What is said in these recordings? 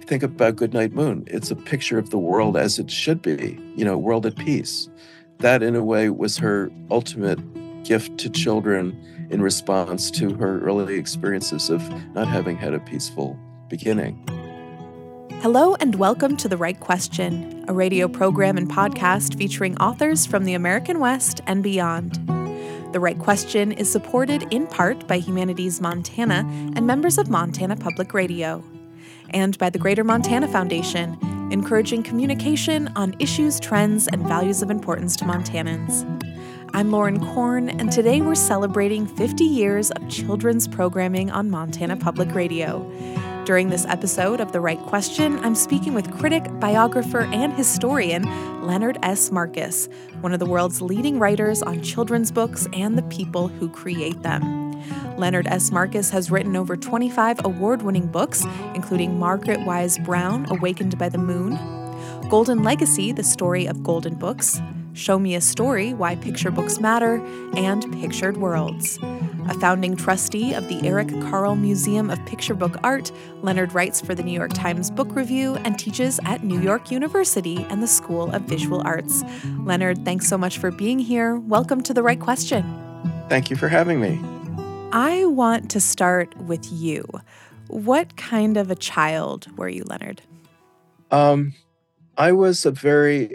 think about Goodnight Moon. It's a picture of the world as it should be, world at peace. That, in a way, was her ultimate gift to children in response to her early experiences of not having had a peaceful beginning. Hello and welcome to The Right Question, a radio program and podcast featuring authors from the American West and beyond. The Right Question is supported in part by Humanities Montana and members of Montana Public Radio, and by the Greater Montana Foundation, encouraging communication on issues, trends, and values of importance to Montanans. I'm Lauren Korn, and today we're celebrating 50 years of children's programming on Montana Public Radio. During this episode of The Right Question, I'm speaking with critic, biographer, and historian Leonard S. Marcus, one of the world's leading writers on children's books and the people who create them. Leonard S. Marcus has written over 25 award-winning books, including Margaret Wise Brown, Awakened by the Moon, Golden Legacy, The Story of Golden Books, Show Me a Story, Why Picture Books Matter, and Pictured Worlds. A founding trustee of the Eric Carle Museum of Picture Book Art, Leonard writes for the New York Times Book Review and teaches at New York University and the School of Visual Arts. Leonard, thanks so much for being here. Welcome to The Right Question. Thank you for having me. I want to start with you. What kind of a child were you, Leonard? I was a very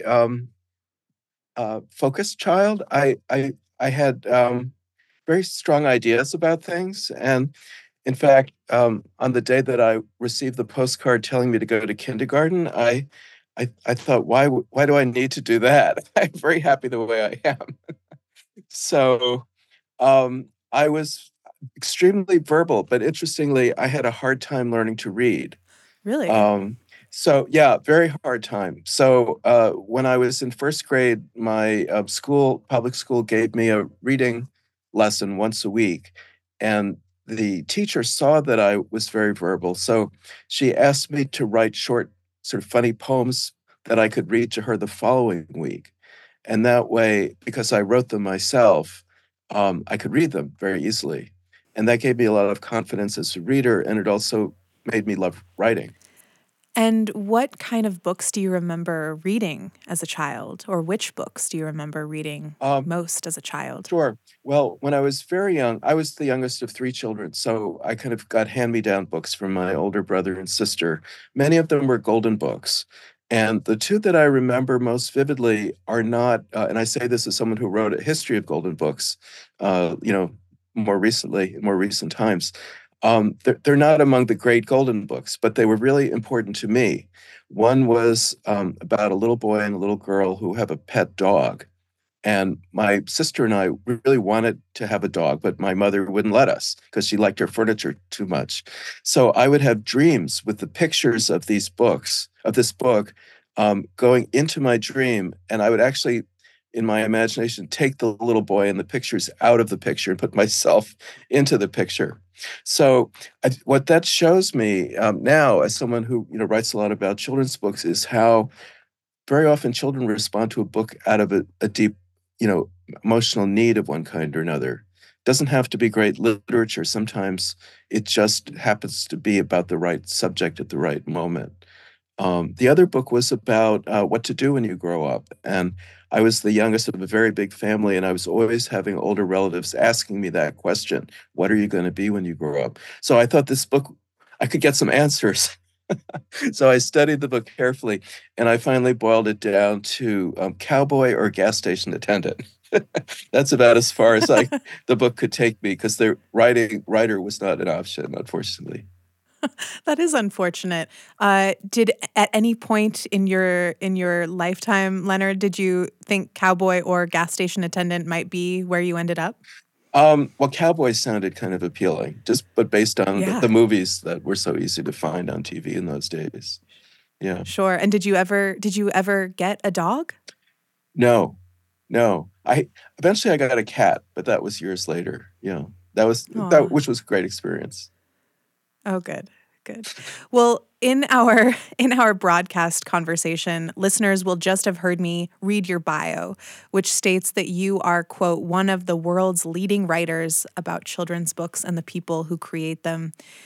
focused child. I had very strong ideas about things, and in fact, on the day that I received the postcard telling me to go to kindergarten, I thought, why do I need to do that? I'm very happy the way I am. So I was extremely verbal, but interestingly, I had a hard time learning to read. Really? So yeah, very hard time. So when I was in first grade, my public school gave me a reading lesson once a week, and the teacher saw that I was very verbal. So she asked me to write short, sort of funny poems that I could read to her the following week. And that way, because I wrote them myself, I could read them very easily. And that gave me a lot of confidence as a reader, and it also made me love writing. And what kind of books do you remember reading as a child, or which books do you remember reading most as a child? Sure. Well, when I was very young, I was the youngest of three children, so I kind of got hand-me-down books from my older brother and sister. Many of them were golden books. And the two that I remember most vividly are not, and I say this as someone who wrote a history of golden books, more recently, in more recent times. They're not among the great golden books, but they were really important to me. One was about a little boy and a little girl who have a pet dog. And my sister and I really wanted to have a dog, but my mother wouldn't let us because she liked her furniture too much. So I would have dreams with the pictures of this book, going into my dream, and I would actually, in my imagination, take the little boy and the pictures out of the picture and put myself into the picture. So what that shows me now, as someone who writes a lot about children's books, is how very often children respond to a book out of a deep, emotional need of one kind or another. It doesn't have to be great literature. Sometimes it just happens to be about the right subject at the right moment. The other book was about what to do when you grow up. And I was the youngest of a very big family, and I was always having older relatives asking me that question: what are you going to be when you grow up? So I thought this book, I could get some answers. So I studied the book carefully, and I finally boiled it down to cowboy or gas station attendant. That's about as far as the book could take me, because the writer was not an option, unfortunately. That is unfortunate. Did at any point in your lifetime, Leonard, did you think cowboy or gas station attendant might be where you ended up? Well, cowboy sounded kind of appealing, but based on the movies that were so easy to find on TV in those days. Yeah. Sure. And did you ever get a dog? No. Eventually I got a cat, but that was years later. Yeah. Which was a great experience. Oh, good. Well, in our broadcast conversation, listeners will just have heard me read your bio, which states that you are, quote, one of the world's leading writers about children's books and the people who create them.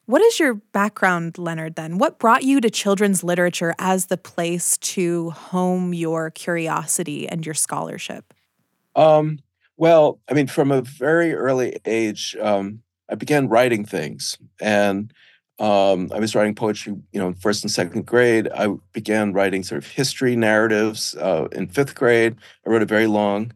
What is your background, Leonard, then? What brought you to children's literature as the place to home your curiosity and your scholarship? Um, well, I mean, from a very early age, I began writing things, and I was writing poetry, in first and second grade. I began writing sort of history narratives in fifth grade. I wrote a very long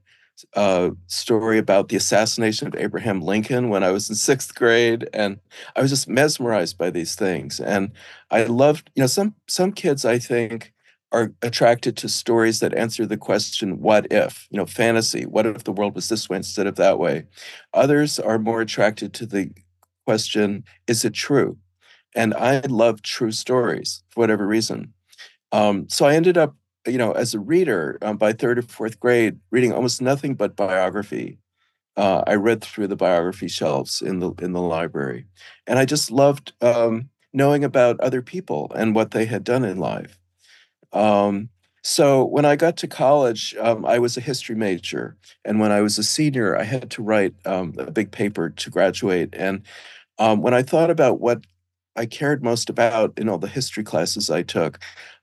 story about the assassination of Abraham Lincoln when I was in sixth grade, and I was just mesmerized by these things. And I loved, some kids I think are attracted to stories that answer the question, what if? Fantasy. What if the world was this way instead of that way? Others are more attracted to the question, is it true? And I love true stories for whatever reason. So I ended up, as a reader, by third or fourth grade, reading almost nothing but biography. I read through the biography shelves in the library, and I just loved knowing about other people and what they had done in life. Um, so when I got to college, I was a history major, and when I was a senior, I had to write a big paper to graduate. And when I thought about what I cared most about in all the history classes I took,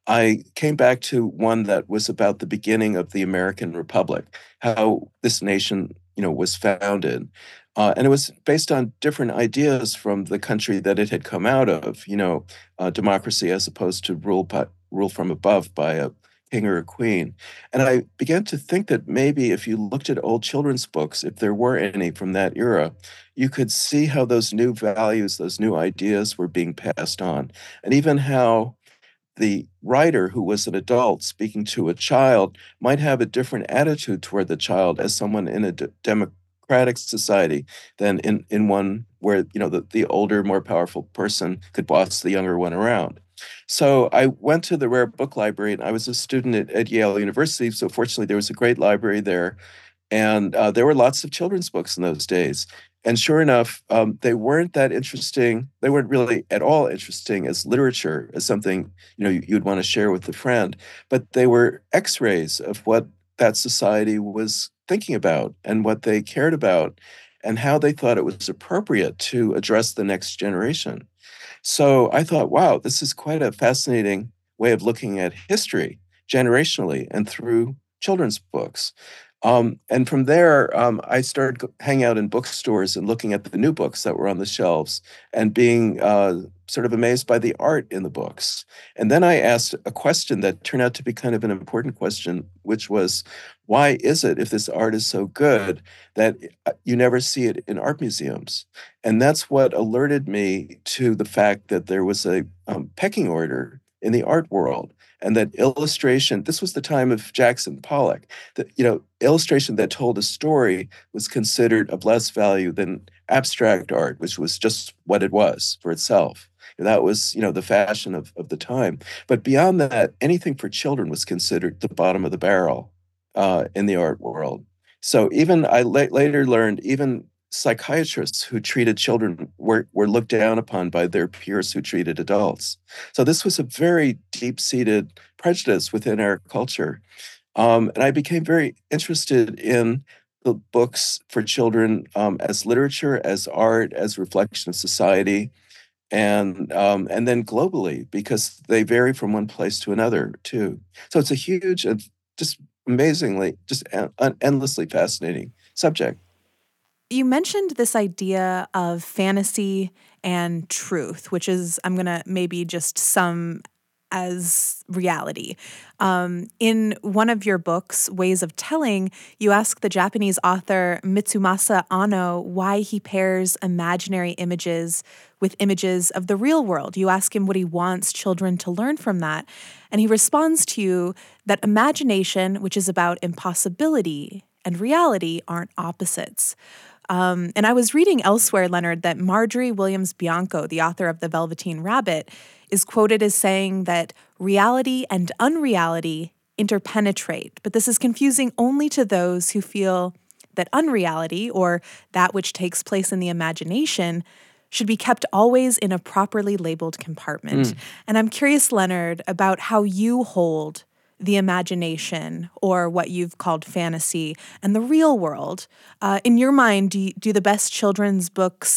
I came back to one that was about the beginning of the American Republic, how this nation, was founded. And it was based on different ideas from the country that it had come out of, democracy as opposed to rule from above by a king or a queen. And I began to think that maybe if you looked at old children's books, if there were any from that era, you could see how those new values, those new ideas were being passed on, and even how the writer, who was an adult speaking to a child, might have a different attitude toward the child as someone in a democratic society than in one where the older, more powerful person could boss the younger one around. So I went to the Rare Book Library, and I was a student at Yale University. So fortunately, there was a great library there, and there were lots of children's books in those days. And sure enough, they weren't that interesting. They weren't really at all interesting as literature, as something you'd want to share with a friend. But they were X-rays of what that society was thinking about and what they cared about, and how they thought it was appropriate to address the next generation. So I thought, wow, this is quite a fascinating way of looking at history generationally and through children's books. And from there, I started hanging out in bookstores and looking at the new books that were on the shelves and being sort of amazed by the art in the books. And then I asked a question that turned out to be kind of an important question, which was, why is it, if this art is so good, that you never see it in art museums? And that's what alerted me to the fact that there was a pecking order in the art world, and that illustration, this was the time of Jackson Pollock, that illustration that told a story was considered of less value than abstract art, which was just what it was for itself. That was, the fashion of the time. But beyond that, anything for children was considered the bottom of the barrel in the art world. So even I later learned, even psychiatrists who treated children were looked down upon by their peers who treated adults. So this was a very deep-seated prejudice within our culture. And I became very interested in the books for children as literature, as art, as reflection of society, and then globally, because they vary from one place to another too. So it's a huge and just amazingly, just endlessly fascinating subject. You mentioned this idea of fantasy and truth, which is, I'm going to maybe just sum as reality. In one of your books, Ways of Telling, you ask the Japanese author Mitsumasa Anno why he pairs imaginary images with images of the real world. You ask him what he wants children to learn from that. And he responds to you that imagination, which is about impossibility, and reality aren't opposites. And I was reading elsewhere, Leonard, that Marjorie Williams Bianco, the author of The Velveteen Rabbit, is quoted as saying that reality and unreality interpenetrate, but this is confusing only to those who feel that unreality, or that which takes place in the imagination, should be kept always in a properly labeled compartment. And I'm curious, Leonard, about how you hold the imagination, or what you've called fantasy, and the real world. In your mind, do the best children's books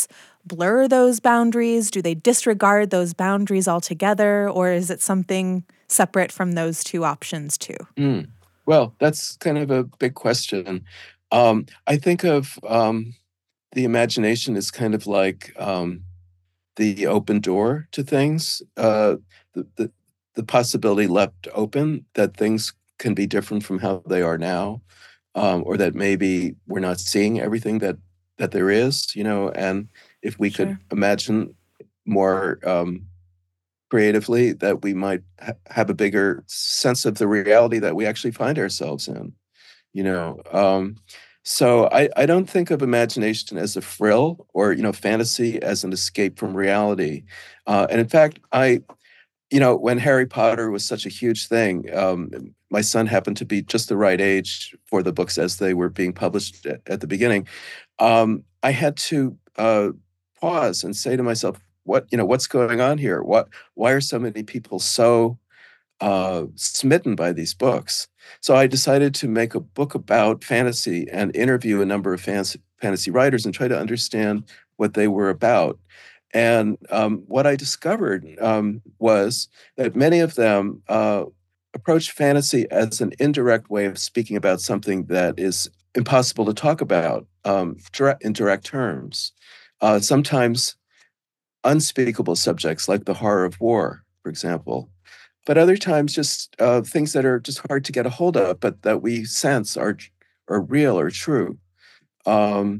blur those boundaries? Do they disregard those boundaries altogether? Or is it something separate from those two options too? Well, that's kind of a big question. I think of the imagination as kind of like the open door to things, the, the, the possibility left open that things can be different from how they are now, or that maybe we're not seeing everything that there is, and if we could Sure. imagine more creatively, that we might have a bigger sense of the reality that we actually find ourselves in, you know. So I don't think of imagination as a frill or, fantasy as an escape from reality. And in fact, when Harry Potter was such a huge thing, my son happened to be just the right age for the books as they were being published at the beginning. I had to pause and say to myself, what's going on here? Why are so many people so smitten by these books? So I decided to make a book about fantasy and interview a number of fantasy writers and try to understand what they were about. And what I discovered was that many of them approach fantasy as an indirect way of speaking about something that is impossible to talk about in direct terms. Sometimes unspeakable subjects like the horror of war, for example, but other times just things that are just hard to get a hold of, but that we sense are real or true. Um,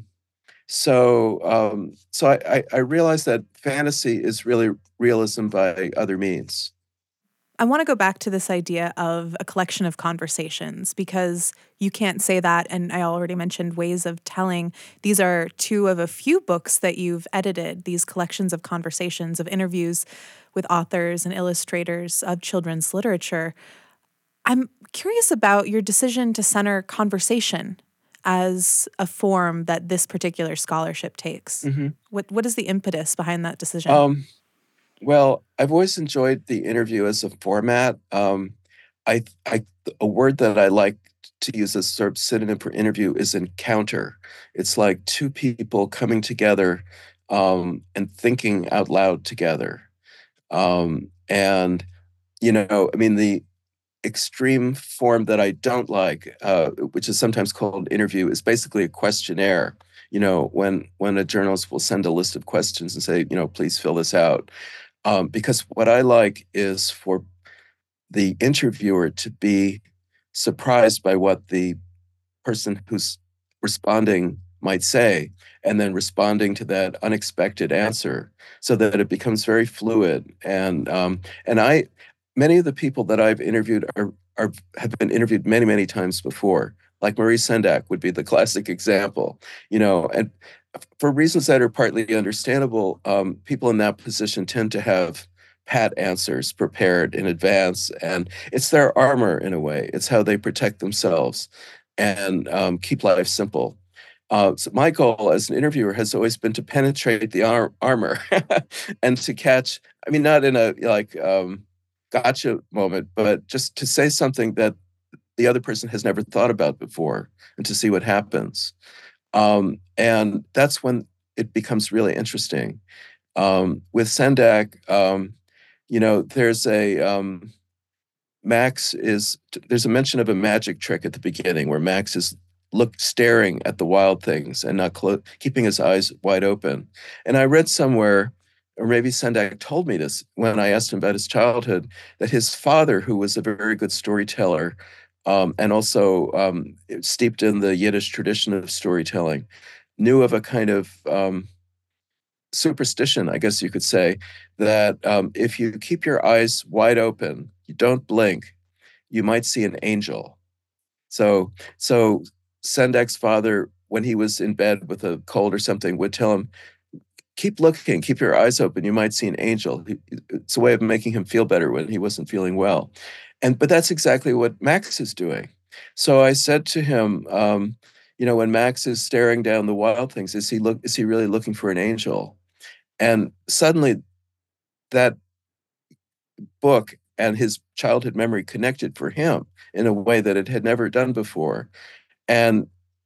so I realized that fantasy is really realism by other means. I want to go back to this idea of a collection of conversations because you can't say that. And I already mentioned Ways of Telling. These are two of a few books that you've edited, these collections of conversations, of interviews with authors and illustrators of children's literature. I'm curious about your decision to center conversation as a form that this particular scholarship takes. Hmm. What is the impetus behind that decision? Um, well, I've always enjoyed the interview as a format. I a word that I like to use as sort of synonym for interview is encounter. It's like two people coming together and thinking out loud together. And I mean, the extreme form that I don't like, which is sometimes called interview, is basically a questionnaire. When a journalist will send a list of questions and say, please fill this out. Because what I like is for the interviewer to be surprised by what the person who's responding might say, and then responding to that unexpected answer, so that it becomes very fluid. And many of the people that I've interviewed have been interviewed many, many times before. Like Marie Sendak would be the classic example, and for reasons that are partly understandable, people in that position tend to have pat answers prepared in advance, and it's their armor in a way. It's how they protect themselves and keep life simple. So my goal as an interviewer has always been to penetrate the armor and to catch, I mean, not in a gotcha moment, but just to say something that the other person has never thought about before and to see what happens. And that's when it becomes really interesting. With Sendak, there's there's a mention of a magic trick at the beginning where Max is staring at the wild things and not keeping his eyes wide open. And I read somewhere, or maybe Sendak told me this when I asked him about his childhood, that his father, who was a very good storyteller, and also steeped in the Yiddish tradition of storytelling, knew of a kind of superstition, I guess you could say, that if you keep your eyes wide open, you don't blink, you might see an angel. So Sendak's father, when he was in bed with a cold or something, would tell him, keep looking, keep your eyes open, you might see an angel. It's a way of making him feel better when he wasn't feeling well. But that's exactly what Max is doing. So I said to him, when Max is staring down the wild things, is he really looking for an angel? And suddenly that book and his childhood memory connected for him in a way that it had never done before. And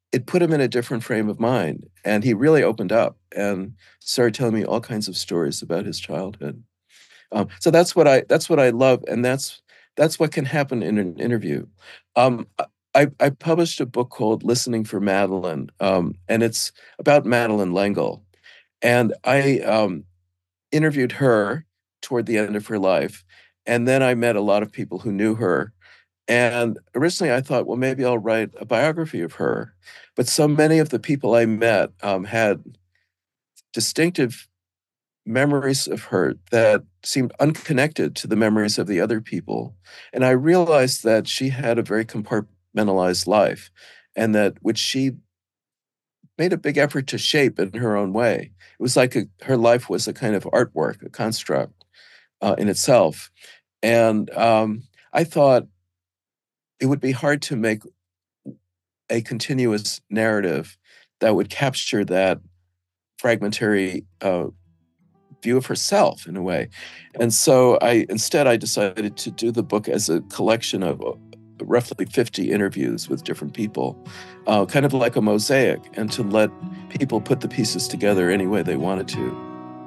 it put him in a different frame of mind. And he really opened up and started telling me all kinds of stories about his childhood. So that's what I love, and that's what can happen in an interview. Um, I published a book called Listening for Madeleine, and it's about Madeleine L'Engle. And I interviewed her toward the end of her life, and then I met a lot of people who knew her. And originally I thought, well, maybe I'll write a biography of her. But so many of the people I met had distinctive memories of her that seemed unconnected to the memories of the other people. And I realized that she had a very compartmentalized life, and that which she made a big effort to shape in her own way. It was like her life was a kind of artwork, a construct in itself. And I thought it would be hard to make a continuous narrative that would capture that fragmentary view of herself in a way. And so I decided to do the book as a collection of roughly 50 interviews with different people, kind of like a mosaic, and to let people put the pieces together any way they wanted to.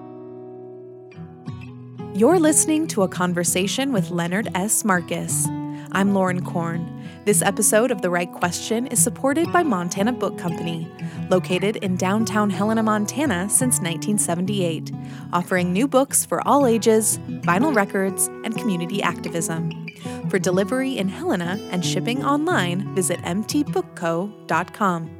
You're listening to a conversation with Leonard S. Marcus. I'm Lauren Korn. This episode of The Right Question is supported by Montana Book Company, located in downtown Helena, Montana since 1978, offering new books for all ages, vinyl records, and community activism. For delivery in Helena and shipping online, visit mtbookco.com.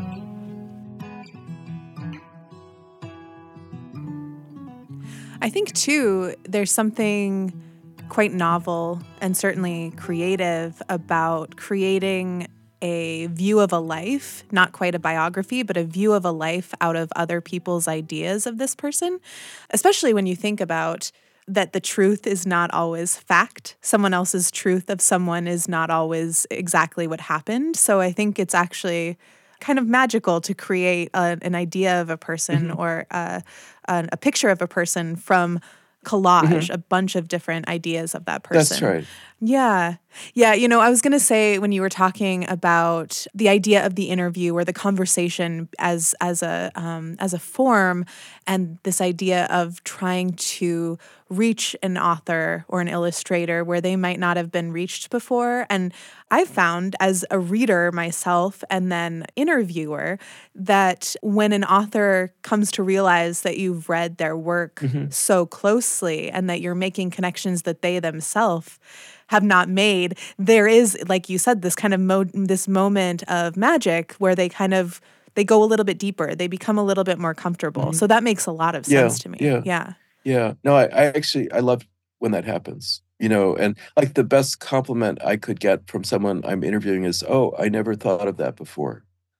I think, too, there's something quite novel and certainly creative about creating a view of a life, not quite a biography, but a view of a life out of other people's ideas of this person, especially when you think about that the truth is not always fact. Someone else's truth of someone is not always exactly what happened. So I think it's actually kind of magical to create an idea of a person or a picture of a person from collage, a bunch of different ideas of that person. That's right. Yeah. Yeah. You know, I was going to say when you were talking about the idea of the interview or the conversation as a form, and this idea of trying to reach an author or an illustrator where they might not have been reached before. And I've found as a reader myself and then interviewer that when an author comes to realize that you've read their work so closely and that you're making connections that they themselves have not made, there is, like you said, this kind of this moment of magic where they go a little bit deeper. They become a little bit more comfortable. So that makes a lot of sense to me. Yeah. No, I love when that happens, and like the best compliment I could get from someone I'm interviewing is, "Oh, I never thought of that before."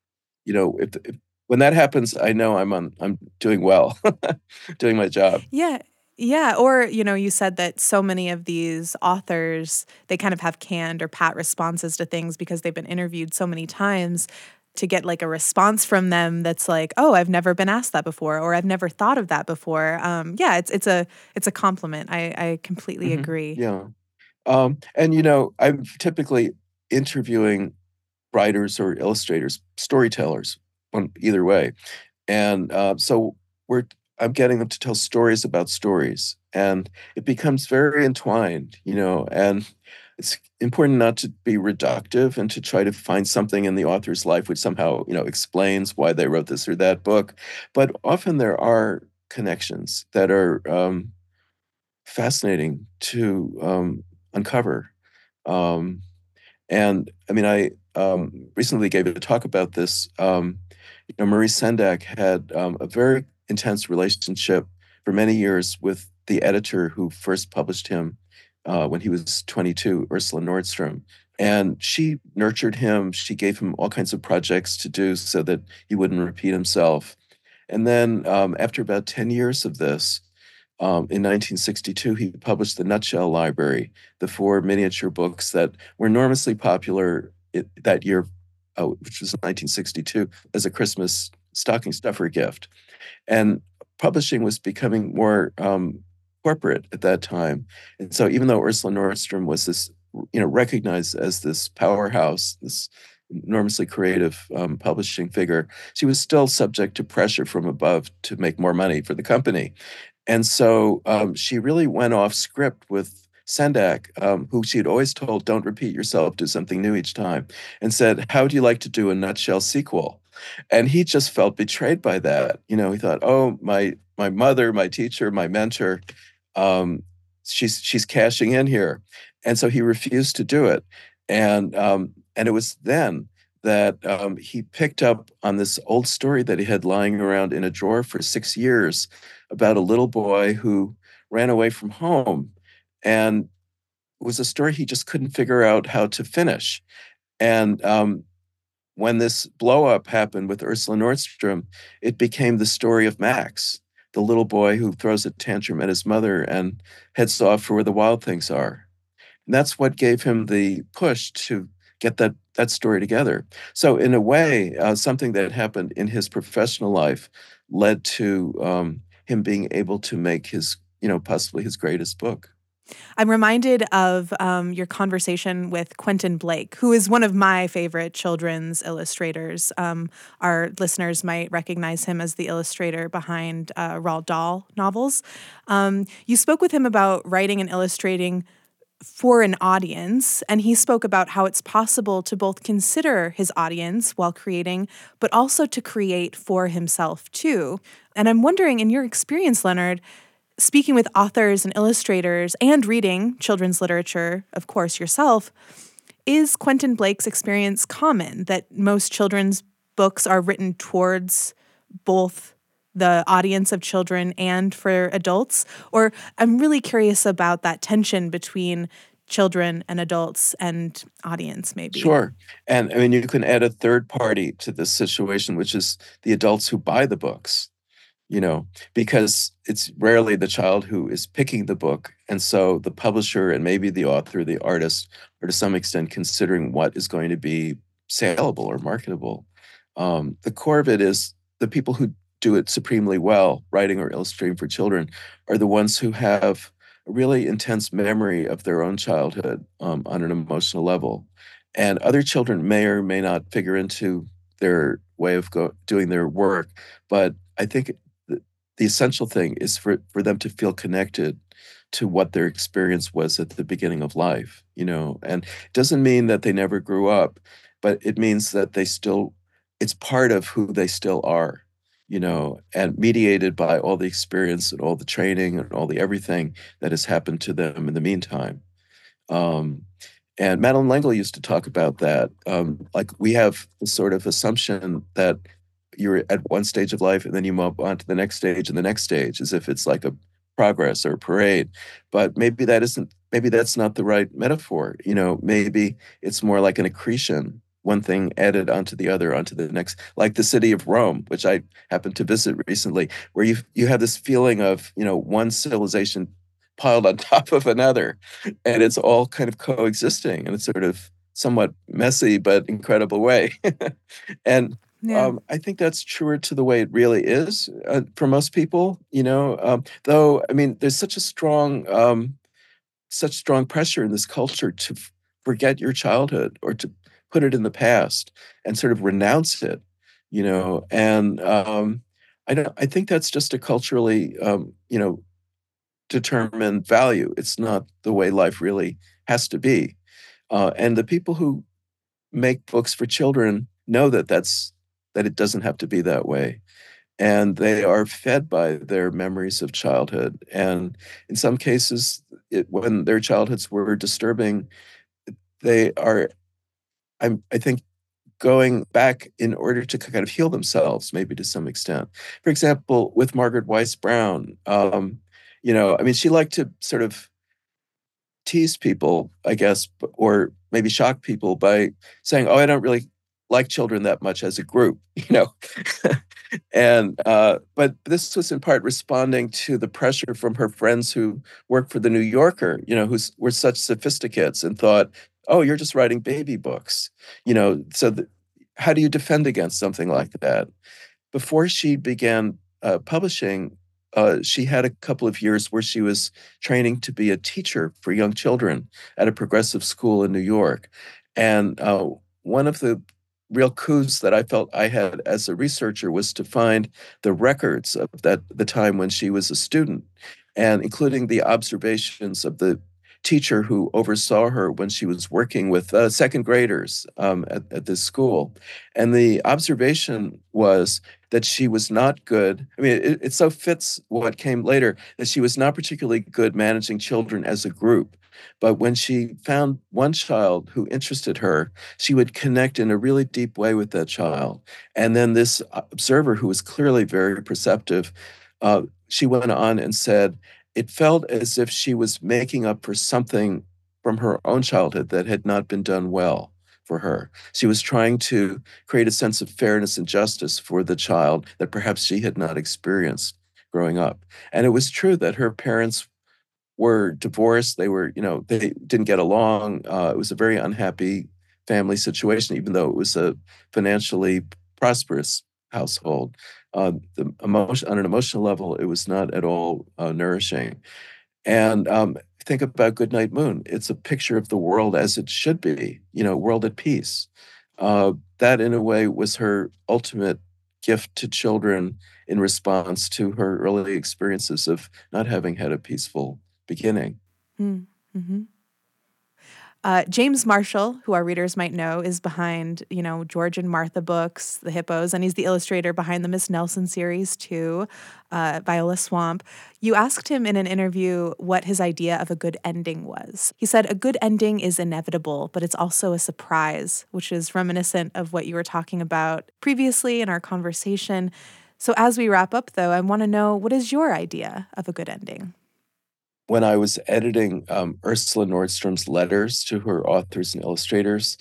If when that happens, I know I'm doing well, doing my job. Yeah. Yeah. Or, you said that so many of these authors, they kind of have canned or pat responses to things because they've been interviewed so many times. To get like a response from them that's like, "Oh, I've never been asked that before," or "I've never thought of that before." It's a compliment. I completely agree. Yeah. And I'm typically interviewing writers or illustrators, storytellers, either way. And so I'm getting them to tell stories about stories, and it becomes very entwined, and it's important not to be reductive and to try to find something in the author's life which somehow, explains why they wrote this or that book. But often there are connections that are fascinating to uncover. Um, and I mean, I recently gave a talk about this. Maurice Sendak had a very intense relationship for many years with the editor who first published him when he was 22, Ursula Nordstrom. And she nurtured him. She gave him all kinds of projects to do so that he wouldn't repeat himself. And then after about 10 years of this, in 1962, he published the Nutshell Library, the 4 miniature books that were enormously popular that year, which was 1962, as a Christmas stocking stuffer gift. And publishing was becoming more corporate at that time. And so even though Ursula Nordstrom was this, recognized as this powerhouse, this enormously creative publishing figure, she was still subject to pressure from above to make more money for the company. And so she really went off script with Sendak, who she had always told, don't repeat yourself, do something new each time, and said, how do you like to do a nutshell sequel? And he just felt betrayed by that. He thought, oh, my mother, my teacher, my mentor, um, she's cashing in here. And so he refused to do it. And it was then that he picked up on this old story that he had lying around in a drawer for 6 years about a little boy who ran away from home, and it was a story he just couldn't figure out how to finish. And when this blow up happened with Ursula Nordstrom, it became the story of Max, the little boy who throws a tantrum at his mother and heads off for where the wild things are. And that's what gave him the push to get that story together. So in a way, something that happened in his professional life led to him being able to make his, possibly his greatest book. I'm reminded of your conversation with Quentin Blake, who is one of my favorite children's illustrators. Our listeners might recognize him as the illustrator behind Roald Dahl novels. You spoke with him about writing and illustrating for an audience, and he spoke about how it's possible to both consider his audience while creating, but also to create for himself too. And I'm wondering, in your experience, Leonard, speaking with authors and illustrators and reading children's literature, of course, yourself, is Quentin Blake's experience common, that most children's books are written towards both the audience of children and for adults? Or I'm really curious about that tension between children and adults and audience, maybe. Sure. And I mean, you can add a third party to this situation, which is the adults who buy the books, because it's rarely the child who is picking the book. And so the publisher and maybe the author, the artist, are to some extent considering what is going to be saleable or marketable. The core of it is the people who do it supremely well, writing or illustrating for children, are the ones who have a really intense memory of their own childhood on an emotional level. And other children may or may not figure into their way of doing their work. But I think the essential thing is for them to feel connected to what their experience was at the beginning of life, and it doesn't mean that they never grew up, but it means that it's part of who they still are, and mediated by all the experience and all the training and all the everything that has happened to them in the meantime. And Madeline L'Engle used to talk about that. Like, we have this sort of assumption that you're at one stage of life and then you move on to the next stage and the next stage, as if it's like a progress or a parade. But maybe that's not the right metaphor. Maybe it's more like an accretion, one thing added onto the other, onto the next, like the city of Rome, which I happened to visit recently, where you have this feeling of, one civilization piled on top of another, and it's all kind of coexisting in a sort of somewhat messy but incredible way. And Yeah. I think that's truer to the way it really is for most people, though, I mean, there's such strong pressure in this culture to forget your childhood or to put it in the past and sort of renounce it, and I think that's just a culturally, determined value. It's not the way life really has to be. And the people who make books for children know that it doesn't have to be that way. And they are fed by their memories of childhood. And in some cases, when their childhoods were disturbing, they are, I think, going back in order to kind of heal themselves, maybe to some extent. For example, with Margaret Wise Brown, I mean, she liked to sort of tease people, I guess, or maybe shock people by saying, "Oh, I don't really like children that much as a group," And but this was in part responding to the pressure from her friends who worked for the New Yorker, who were such sophisticates and thought, "Oh, you're just writing baby books," So how do you defend against something like that? Before she began publishing, she had a couple of years where she was training to be a teacher for young children at a progressive school in New York. And one of the real coups that I felt I had as a researcher was to find the records of the time when she was a student, and including the observations of the teacher who oversaw her when she was working with second graders at this school. And the observation was that she was not good. I mean, it so fits what came later, that she was not particularly good managing children as a group. But when she found one child who interested her, she would connect in a really deep way with that child. And then this observer, who was clearly very perceptive, she went on and said, it felt as if she was making up for something from her own childhood that had not been done well for her. She was trying to create a sense of fairness and justice for the child that perhaps she had not experienced growing up. And it was true that her parents were divorced. They didn't get along. It was a very unhappy family situation, even though it was a financially prosperous household. On an emotional level, it was not at all nourishing. And think about Goodnight Moon. It's a picture of the world as it should be, world at peace. That, in a way, was her ultimate gift to children in response to her early experiences of not having had a peaceful beginning. Mm-hmm. James Marshall, who our readers might know, is behind, George and Martha books, The Hippos, and he's the illustrator behind the Miss Nelson series too, Viola Swamp. You asked him in an interview what his idea of a good ending was. He said, a good ending is inevitable, but it's also a surprise, which is reminiscent of what you were talking about previously in our conversation. So as we wrap up, though, I want to know, what is your idea of a good ending? When I was editing Ursula Nordstrom's letters to her authors and illustrators,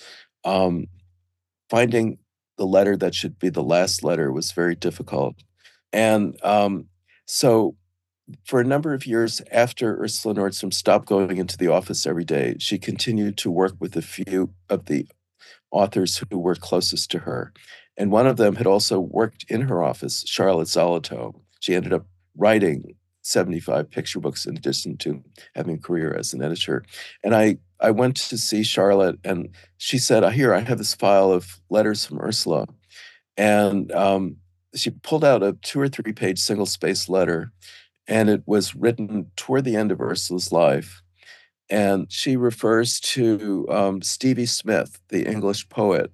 finding the letter that should be the last letter was very difficult. And so for a number of years after Ursula Nordstrom stopped going into the office every day, she continued to work with a few of the authors who were closest to her. And one of them had also worked in her office, Charlotte Zolotow. She ended up writing 75 picture books in addition to having a career as an editor. And I went to see Charlotte, and she said, here, I have this file of letters from Ursula. And she pulled out a 2 or 3 page single-spaced letter, and it was written toward the end of Ursula's life. And she refers to Stevie Smith, the English poet,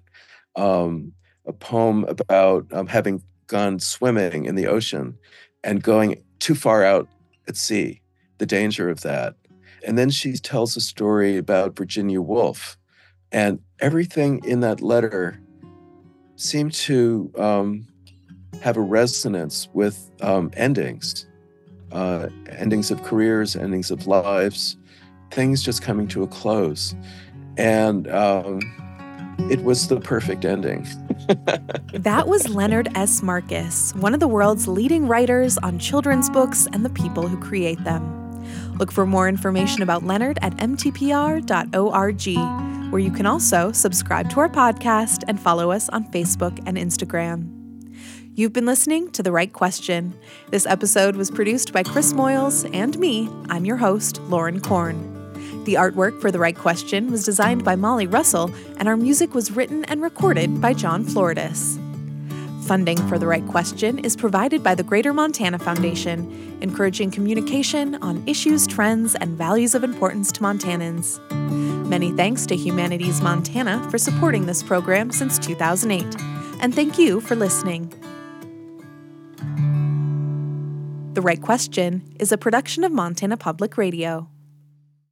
a poem about having gone swimming in the ocean and going too far out at sea, the danger of that. And then she tells a story about Virginia Woolf. And everything in that letter seemed to have a resonance with endings of careers, endings of lives, things just coming to a close. And it was the perfect ending. That was Leonard S. Marcus, one of the world's leading writers on children's books and the people who create them. Look for more information about Leonard at mtpr.org, where you can also subscribe to our podcast and follow us on Facebook and Instagram. You've been listening to The Right Question. This episode was produced by Chris Moyles and me. I'm your host, Lauren Korn. The artwork for The Right Question was designed by Molly Russell, and our music was written and recorded by John Floridis. Funding for The Right Question is provided by the Greater Montana Foundation, encouraging communication on issues, trends, and values of importance to Montanans. Many thanks to Humanities Montana for supporting this program since 2008. And thank you for listening. The Right Question is a production of Montana Public Radio.